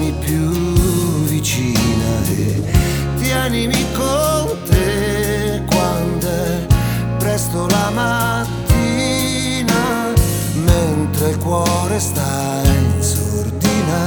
stammi più vicina e tienimi con te quando è presto la mattina, mentre il cuore sta